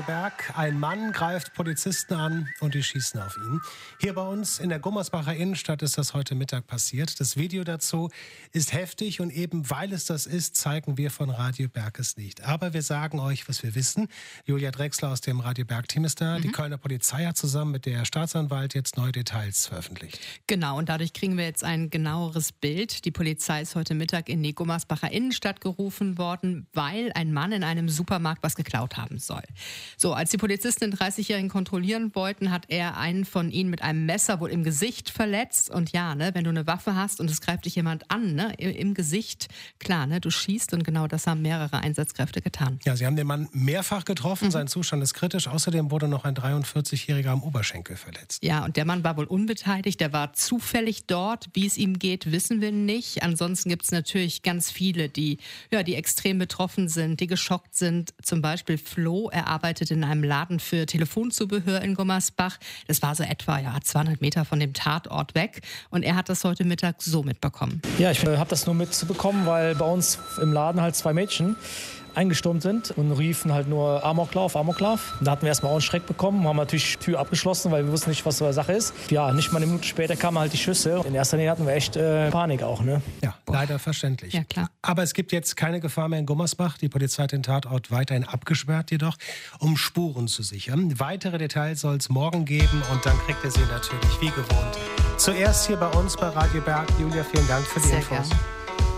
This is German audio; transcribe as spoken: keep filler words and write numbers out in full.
Berg. Ein Mann greift Polizisten an und die schießen auf ihn. Hier bei uns in der Gummersbacher Innenstadt ist das heute Mittag passiert. Das Video dazu ist heftig und eben weil es das ist, zeigen wir von Radio Berg es nicht. Aber wir sagen euch, was wir wissen. Julia Drechsler aus dem Radio Berg-Team ist da. Mhm. Die Kölner Polizei hat zusammen mit der Staatsanwalt jetzt neue Details veröffentlicht. Genau, und dadurch kriegen wir jetzt ein genaueres Bild. Die Polizei ist heute Mittag in die Gummersbacher Innenstadt gerufen worden, weil ein Mann in einem Supermarkt was geklaut haben soll. So, als die Polizisten den dreißigjährigen kontrollieren wollten, hat er einen von ihnen mit einem Messer wohl im Gesicht verletzt. Und ja, ne, wenn du eine Waffe hast und es greift dich jemand an, ne, im Gesicht, klar, ne, du schießt, und genau das haben mehrere Einsatzkräfte getan. Ja, sie haben den Mann mehrfach getroffen, mhm. sein Zustand ist kritisch. Außerdem wurde noch ein dreiundvierzigjähriger am Oberschenkel verletzt. Ja, und der Mann war wohl unbeteiligt, der war zufällig dort. Wie es ihm geht, wissen wir nicht. Ansonsten gibt es natürlich ganz viele, die, ja, die extrem betroffen sind, die geschockt sind. Zum Beispiel Flo, er arbeitet in einem Laden für Telefonzubehör in Gummersbach. Das war so etwa ja, zweihundert Meter von dem Tatort weg. Und er hat das heute Mittag so mitbekommen. Ja, ich habe das nur mitbekommen, weil bei uns im Laden halt zwei Mädchen eingestürmt sind und riefen halt nur Amoklauf, Amoklauf. Da hatten wir erstmal auch einen Schreck bekommen, haben natürlich die Tür abgeschlossen, weil wir wussten nicht, was so eine Sache ist. Ja, nicht mal eine Minute später kamen halt die Schüsse. In erster Linie hatten wir echt äh, Panik auch, ne? Ja, Boah. leider verständlich. Ja, klar. Aber es gibt jetzt keine Gefahr mehr in Gummersbach. Die Polizei hat den Tatort weiterhin abgesperrt, jedoch, um Spuren zu sichern. Weitere Details soll es morgen geben und dann kriegt ihr sie natürlich wie gewohnt. Zuerst hier bei uns bei Radio Berg. Julia, vielen Dank für die Sehr Infos. Gern.